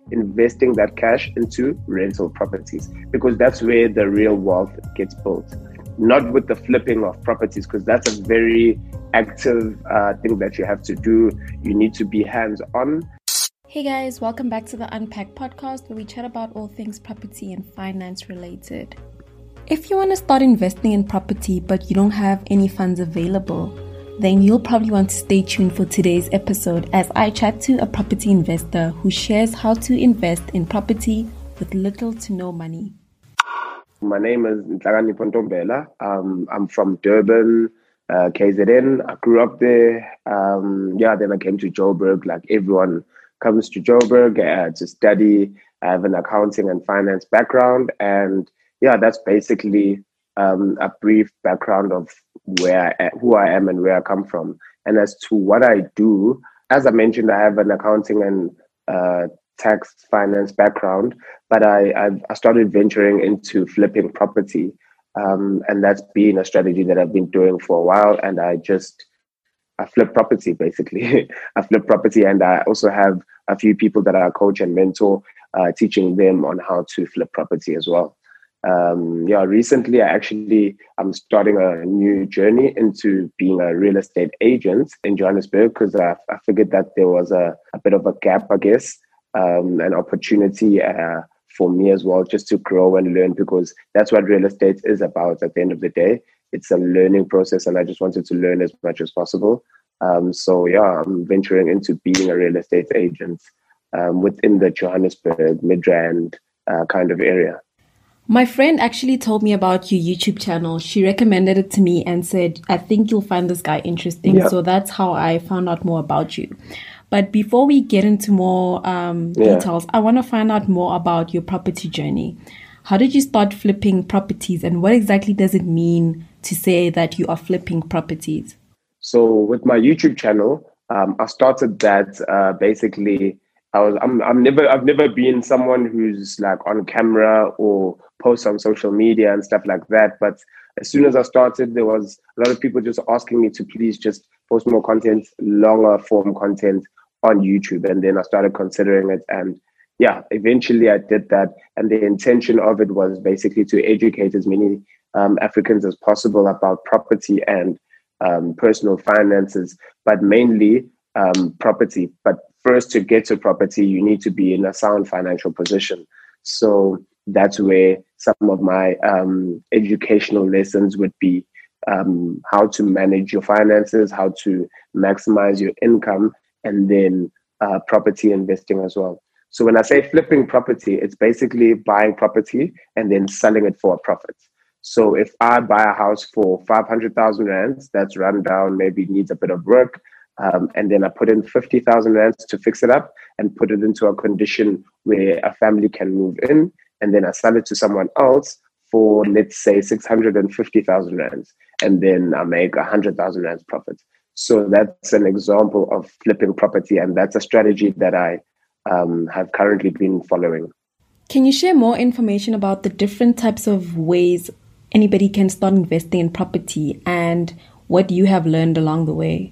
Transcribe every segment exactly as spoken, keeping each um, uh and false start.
investing that cash into rental properties, because that's where the real wealth gets built. Not with the flipping of properties, because that's a very active uh, thing that you have to do. You need to be hands-on. Hey guys, welcome back to the Unpack podcast, where we chat about all things property and finance related. If you want to start investing in property but you don't have any funds available, then you'll probably want to stay tuned for today's episode as I chat to a property investor who shares how to invest in property with little to no money. My name is Ntlagani Pontombela. Um, I'm from Durban, uh, K Z N. I grew up there. Um, yeah, then I came to Joburg. Like everyone comes to Joburg uh, to study. I have an accounting and finance background. And yeah, that's basically um, a brief background of where I, who I am and where I come from. And as to what I do, as I mentioned, I have an accounting and uh, tax finance background, but I, I've, I started venturing into flipping property. Um, and that's been a strategy that I've been doing for a while. And I just, I flip property, basically. I flip property. And I also have a few people that I coach and mentor, uh, teaching them on how to flip property as well. Um, yeah, recently I actually, I'm starting a new journey into being a real estate agent in Johannesburg, because I, I figured that there was a, a bit of a gap, I guess, um, an opportunity uh, for me as well, just to grow and learn, because that's what real estate is about at the end of the day. It's a learning process, and I just wanted to learn as much as possible. Um, so yeah, I'm venturing into being a real estate agent um, within the Johannesburg, Midrand uh, kind of area. My friend actually told me about your YouTube channel. She recommended it to me and said, I think you'll find this guy interesting. Yeah. So that's how I found out more about you. But before we get into more um, Yeah. details, I want to find out more about your property journey. How did you start flipping properties, and what exactly does it mean to say that you are flipping properties? So with my YouTube channel, um, I started that uh, basically. I was I'm I'm never I've never been someone who's like on camera or posts on social media and stuff like that. But as soon as I started, there was a lot of people just asking me to please just post more content, longer form content on YouTube. And then I started considering it. And yeah, eventually I did that. And the intention of it was basically to educate as many um, Africans as possible about property and um, personal finances, but mainly um, property. But first, to get to property, you need to be in a sound financial position. So that's where some of my um, educational lessons would be um, how to manage your finances, how to maximize your income, and then uh, property investing as well. So when I say flipping property, it's basically buying property and then selling it for a profit. So if I buy a house for five hundred thousand rands, that's run down, maybe needs a bit of work, Um, and then I put in fifty thousand rands to fix it up and put it into a condition where a family can move in. And then I sell it to someone else for, let's say, six hundred fifty thousand rands. And then I make one hundred thousand rands profit. So that's an example of flipping property. And that's a strategy that I um, have currently been following. Can you share more information about the different types of ways anybody can start investing in property and what you have learned along the way?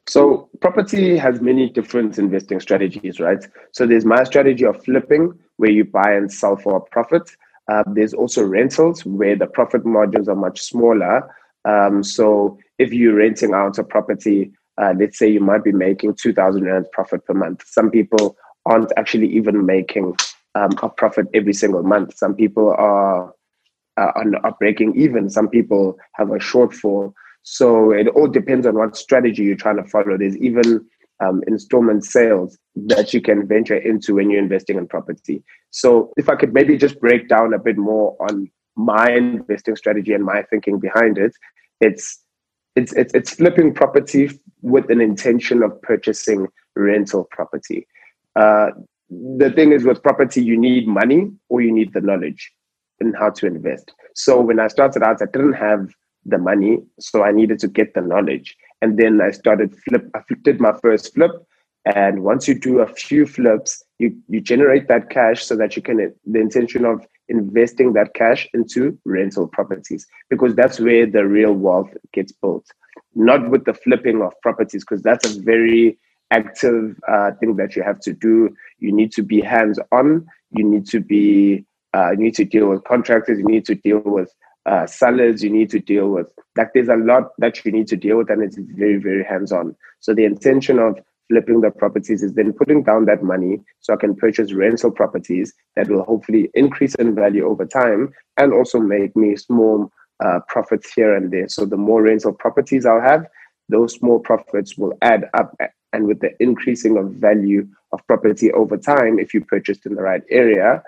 So property has many different investing strategies, right? So there's my strategy of flipping, where you buy and sell for a profit. Uh, there's also rentals, where the profit margins are much smaller. Um, so if you're renting out a property, uh, let's say you might be making two thousand rand profit per month. Some people aren't actually even making um, a profit every single month. Some people are, uh, are breaking even. Some people have a shortfall. So it all depends on what strategy you're trying to follow. There's even um, installment sales that you can venture into when you're investing in property. So if I could maybe just break down a bit more on my investing strategy and my thinking behind it, it's it's it's, it's flipping property with an intention of purchasing rental property. Uh, the thing is, with property, you need money or you need the knowledge in how to invest. So when I started out, I didn't have the money, so I needed to get the knowledge. And then I started flip. I did my first flip, and once you do a few flips, you you generate that cash so that you can. The intention of investing that cash into rental properties, because that's where the real wealth gets built. Not with the flipping of properties, because that's a very active uh, thing that you have to do. You need to be hands-on. You need to be, uh, you need to deal with contractors. You need to deal with uh, sellers. You need to deal with, like, there's a lot that you need to deal with, and it's very, very hands-on. So the intention of flipping the properties is then putting down that money so I can purchase rental properties that will hopefully increase in value over time and also make me small uh, profits here and there. So the more rental properties I'll have, those small profits will add up. And with the increasing of value of property over time, if you purchased in the right area,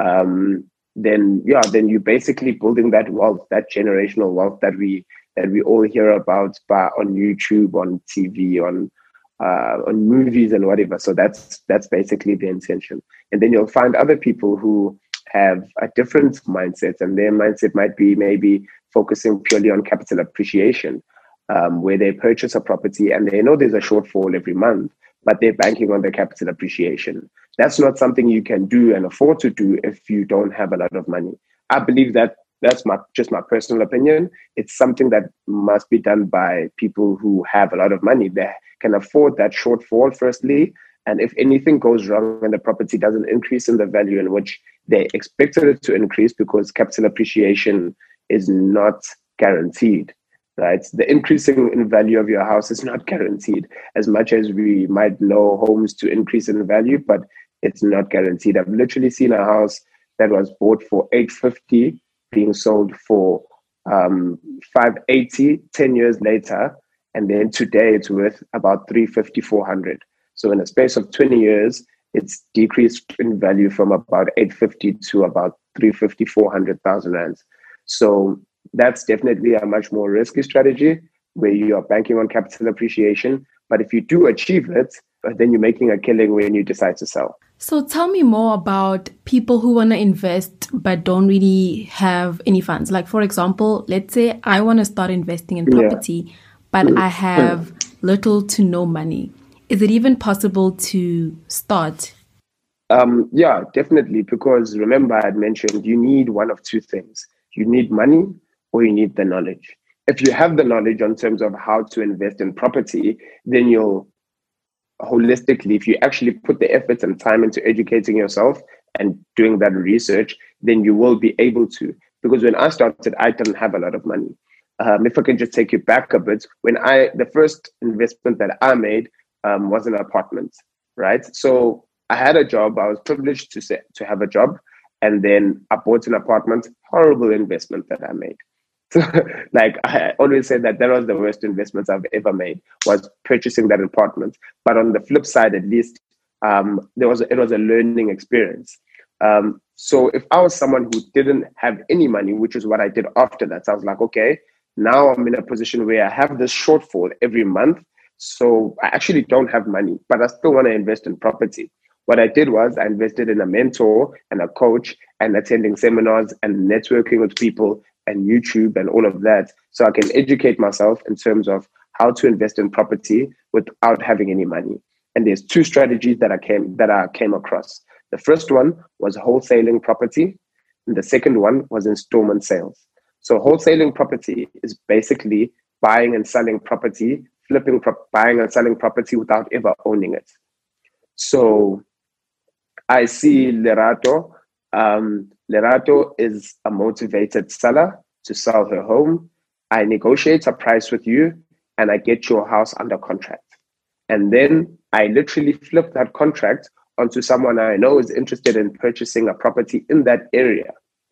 um, then yeah, then you're basically building that wealth, that generational wealth that we that we all hear about by, on YouTube, on T V, on Uh, on movies and whatever. So that's that's basically the intention. And then you'll find other people who have a different mindset, and their mindset might be maybe focusing purely on capital appreciation, um, where they purchase a property and they know there's a shortfall every month, but they're banking on the capital appreciation. That's not something you can do and afford to do if you don't have a lot of money. I believe that that's my just my personal opinion. It's something that must be done by people who have a lot of money. They can afford that shortfall, firstly. And if anything goes wrong and the property doesn't increase in the value in which they expected it to increase, because capital appreciation is not guaranteed, right? The increasing in value of your house is not guaranteed. As much as we might know homes to increase in value, but it's not guaranteed. I've literally seen a house that was bought for eight fifty being sold for um, five eighty ten years later. And then today it's worth about three fifty, four hundred. So in a space of twenty years, it's decreased in value from about eight fifty to about three fifty, four hundred thousand rands. So that's definitely a much more risky strategy where you are banking on capital appreciation. But if you do achieve it, then you're making a killing when you decide to sell. So tell me more about people who want to invest but don't really have any funds. Like, for example, let's say I want to start investing in property, yeah. but I have little to no money. Is it even possible to start? Um, yeah, definitely. Because remember, I had mentioned you need one of two things. You need money or you need the knowledge. If you have the knowledge in terms of how to invest in property, then you'll holistically, if you actually put the effort and time into educating yourself and doing that research, then you will be able to. Because when I started, I didn't have a lot of money. Um, if I can just take you back a bit, when I, the first investment that I made um, was an apartment, right? So I had a job. I was privileged to say, to have a job. And then I bought an apartment. Horrible investment that I made. So, like I always say that that was the worst investments I've ever made, was purchasing that apartment. But on the flip side, at least, um, there was a, it was a learning experience. Um, so if I was someone who didn't have any money, which is what I did after that, so I was like, okay, now I'm in a position where I have this shortfall every month. So I actually don't have money, but I still want to invest in property. What I did was I invested in a mentor and a coach and attending seminars and networking with people and YouTube and all of that, so I can educate myself in terms of how to invest in property without having any money. And there's two strategies that I came that I came across. The first one was wholesaling property, and the second one was installment sales. So wholesaling property is basically buying and selling property, flipping, pro- buying and selling property without ever owning it. So I see Lerato. Um, Lerato is a motivated seller to sell her home. I negotiate a price with you and I get your house under contract. And then I literally flip that contract onto someone I know is interested in purchasing a property in that area.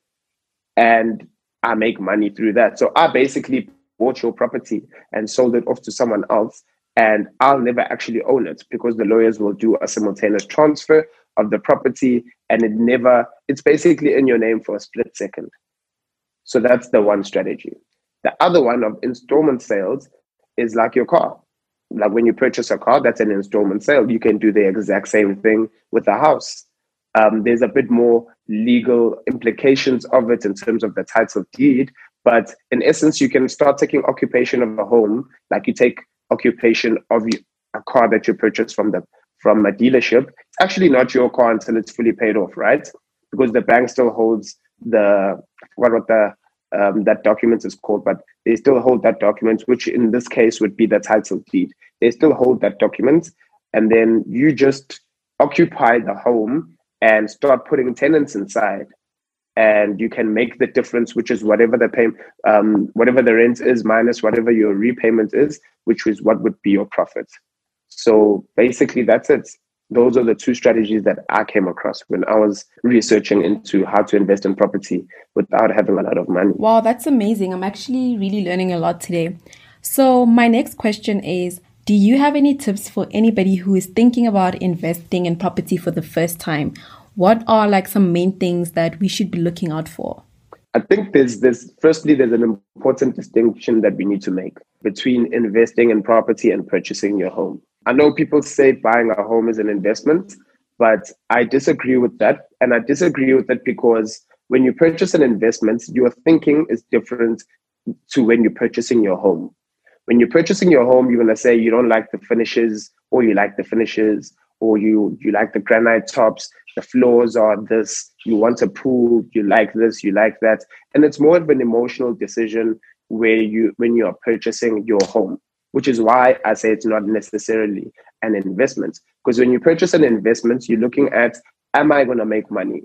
And I make money through that. So I basically bought your property and sold it off to someone else. And I'll never actually own it because the lawyers will do a simultaneous transfer of the property, and it never, it's basically in your name for a split second. So that's the one strategy. The other one of installment sales is like your car. Like when you purchase a car, that's an installment sale. You can do the exact same thing with a house. Um, there's a bit more legal implications of it in terms of the title deed, but in essence, you can start taking occupation of a home, like you take occupation of a car that you purchased from the from a dealership. It's actually not your car until it's fully paid off, right? Because the bank still holds the, what what the um, that document is called, but they still hold that document, which in this case would be the title deed. They still hold that document and then you just occupy the home and start putting tenants inside. And you can make the difference, which is whatever the pay, um, whatever the rent is minus whatever your repayment is, which is what would be your profit. So basically, that's it. Those are the two strategies that I came across when I was researching into how to invest in property without having a lot of money. Wow, that's amazing. I'm actually really learning a lot today. So my next question is, do you have any tips for anybody who is thinking about investing in property for the first time? What are like some main things that we should be looking out for? I think there's this, firstly, there's an important distinction that we need to make between investing in property and purchasing your home. I know people say buying a home is an investment, but I disagree with that. And I disagree with it because when you purchase an investment, your thinking is different to when you're purchasing your home. When you're purchasing your home, you're going to say you don't like the finishes, or you like the finishes, or you, you like the granite tops, the floors are this, you want a pool, you like this, you like that. And it's more of an emotional decision where you when you are purchasing your home, which is why I say it's not necessarily an investment. Because when you purchase an investment, you're looking at, am I going to make money?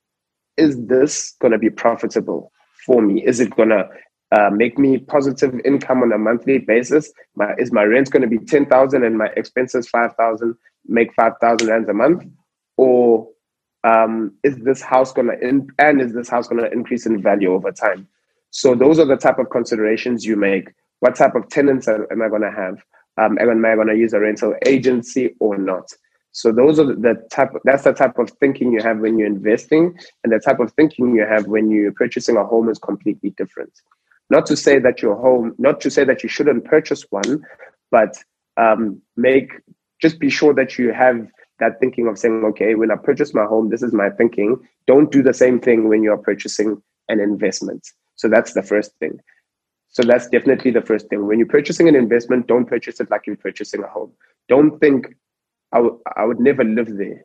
Is this going to be profitable for me? Is it going to uh, make me positive income on a monthly basis? My, is my rent going to be ten thousand and my expenses five thousand, make five thousand rands a month? Or um, is this house going to, in, and is this house going to increase in value over time? So those are the type of considerations you make. What type of tenants am I going to have? Um, am I going to use a rental agency or not? So those are the type. That's the type of thinking you have when you're investing, and the type of thinking you have when you're purchasing a home is completely different. Not to say that your home, not to say that you shouldn't purchase one, but um, make just be sure that you have that thinking of saying, okay, when I purchase my home, this is my thinking. Don't do the same thing when you're purchasing an investment. So that's the first thing. So that's definitely the first thing. When you're purchasing an investment, don't purchase it like you're purchasing a home. Don't think, I, w- I would never live there.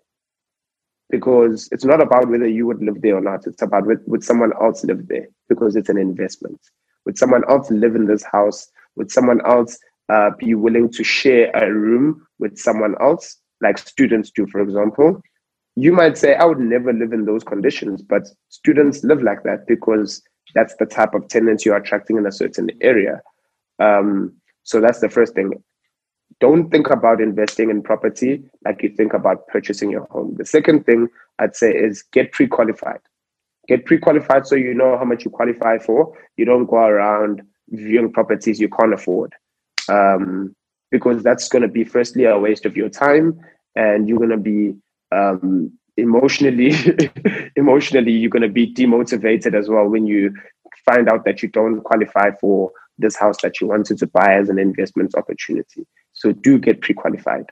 Because it's not about whether you would live there or not. It's about would, would someone else live there, because it's an investment. Would someone else live in this house? Would someone else uh, be willing to share a room with someone else, like students do, for example? You might say, I would never live in those conditions, but students live like that because that's the type of tenants you're attracting in a certain area. Um, so that's the first thing. Don't think about investing in property like you think about purchasing your home. The second thing I'd say is get pre-qualified. Get pre-qualified so you know how much you qualify for. You don't go around viewing properties you can't afford. Um, because that's going to be firstly a waste of your time, and you're going to be um, emotionally, emotionally, you're going to be demotivated as well when you find out that you don't qualify for this house that you wanted to buy as an investment opportunity. So do get pre-qualified.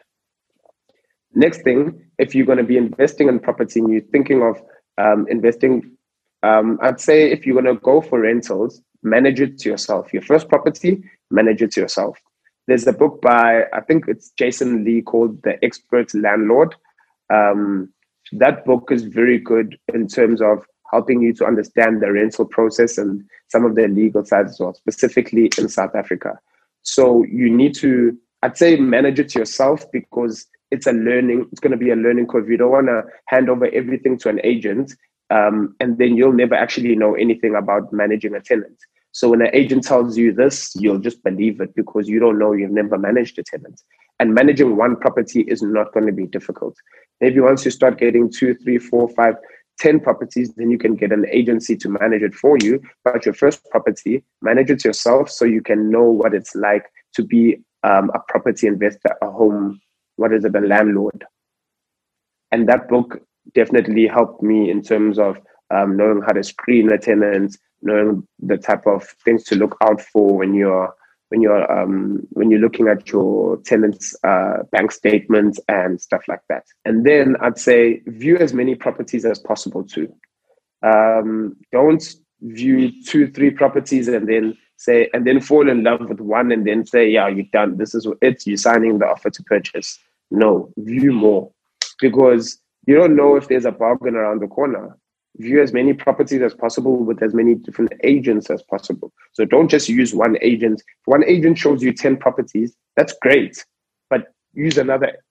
Next thing, if you're going to be investing in property and you're thinking of um, investing, um, I'd say if you're going to go for rentals, manage it to yourself. Your first property, manage it to yourself. There's a book by, I think it's Jason Lee, called The Expert Landlord. Um, that book is very good in terms of helping you to understand the rental process and some of the legal sides as well, specifically in South Africa. So you need to, I'd say, manage it yourself, because it's a learning, it's going to be a learning curve. You don't want to hand over everything to an agent, um, and then you'll never actually know anything about managing a tenant. So when an agent tells you this, you'll just believe it because you don't know, you've never managed a tenant. And managing one property is not going to be difficult. Maybe once you start getting two, three, four, five, ten properties, then you can get an agency to manage it for you. But your first property, manage it yourself so you can know what it's like to be um, a property investor, a home, what is it, a landlord. And that book definitely helped me in terms of um, knowing how to screen a tenant, knowing the type of things to look out for when you're when you're um, when you're looking at your tenants' uh, bank statements and stuff like that. And then I'd say view as many properties as possible too. Um, don't view two, three properties and then say and then fall in love with one and then say, yeah, you're done. This is it. You're signing the offer to purchase. No, view more, because you don't know if there's a bargain around the corner. View as many properties as possible with as many different agents as possible. So don't just use one agent. If one agent shows you ten properties, that's great, but use another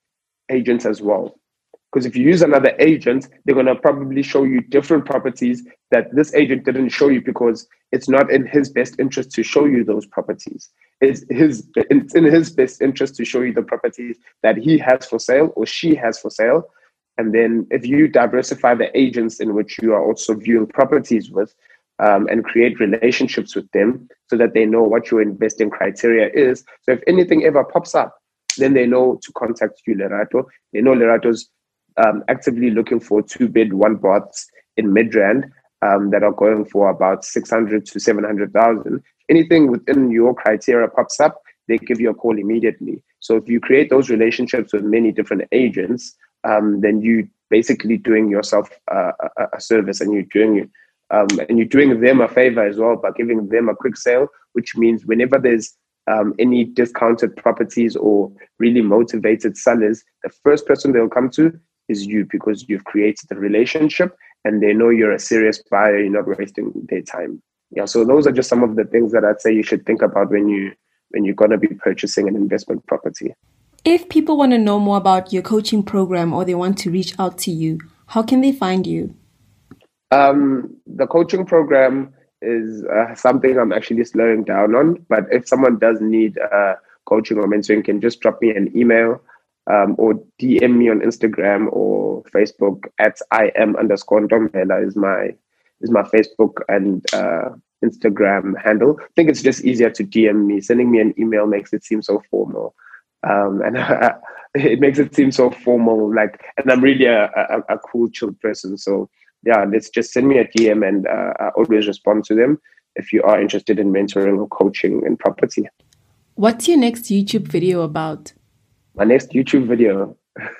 agents as well. Because if you use another agent, they're going to probably show you different properties that this agent didn't show you because it's not in his best interest to show you those properties. It's his, it's in his best interest to show you the properties that he has for sale or she has for sale. And then if you diversify the agents in which you are also viewing properties with, um, and create relationships with them so that they know what your investing criteria is. So if anything ever pops up, then they know to contact you, Lerato. They know Lerato's um, actively looking for two bed, one baths in Midrand um, that are going for about six hundred to seven hundred thousand. Anything within your criteria pops up, they give you a call immediately. So if you create those relationships with many different agents, um, then you basically doing yourself uh, a, a service, and you're doing um, and you're doing them a favor as well by giving them a quick sale, which means whenever there's um, any discounted properties or really motivated sellers, the first person they'll come to is you, because you've created the relationship and they know you're a serious buyer, you're not wasting their time. Yeah, so those are just some of the things that I'd say you should think about when you when you're going to be purchasing an investment property. If people want to know more about your coaching program or they want to reach out to you, how can they find you? Um, the coaching program is uh, something I'm actually slowing down on. But if someone does need uh, coaching or mentoring, can just drop me an email um, or D M me on Instagram or Facebook at I am underscore Ntombela is my is my Facebook and uh, Instagram handle. I think it's just easier to D M me. Sending me an email makes it seem so formal. Um, and uh, it makes it seem so formal, like, and I'm really a, a, a cool, chill person. So yeah, let's just send me a D M and uh, I always respond to them if you are interested in mentoring or coaching in property. What's your next YouTube video about? My next YouTube video?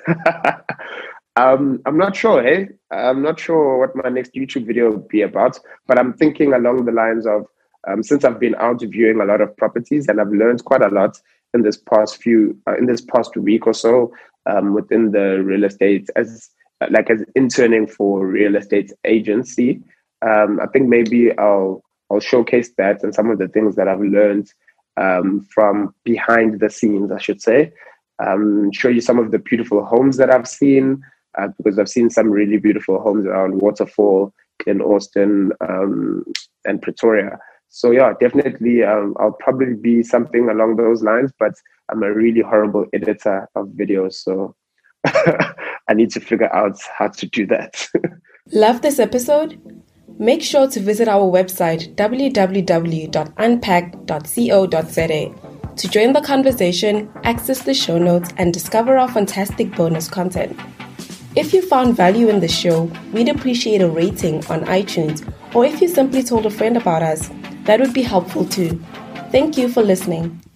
um, I'm not sure, hey? I'm not sure what my next YouTube video will be about, but I'm thinking along the lines of, um, since I've been out viewing a lot of properties and I've learned quite a lot in this past few, uh, in this past week or so, um, within the real estate, as like as interning for real estate agency, um, I think maybe I'll I'll showcase that and some of the things that I've learned um, from behind the scenes, I should say. Um, show you some of the beautiful homes that I've seen, uh, because I've seen some really beautiful homes around Waterfall, Glen Austin, um, and Pretoria. So yeah, definitely um, I'll probably be something along those lines, but I'm a really horrible editor of videos, so I need to figure out how to do that. Love this episode? Make sure to visit our website w w w dot unpack dot co dot z a to join the conversation, access the show notes, and discover our fantastic bonus content. If you found value in the show, we'd appreciate a rating on iTunes, or if you simply told a friend about us, that would be helpful too. Thank you for listening.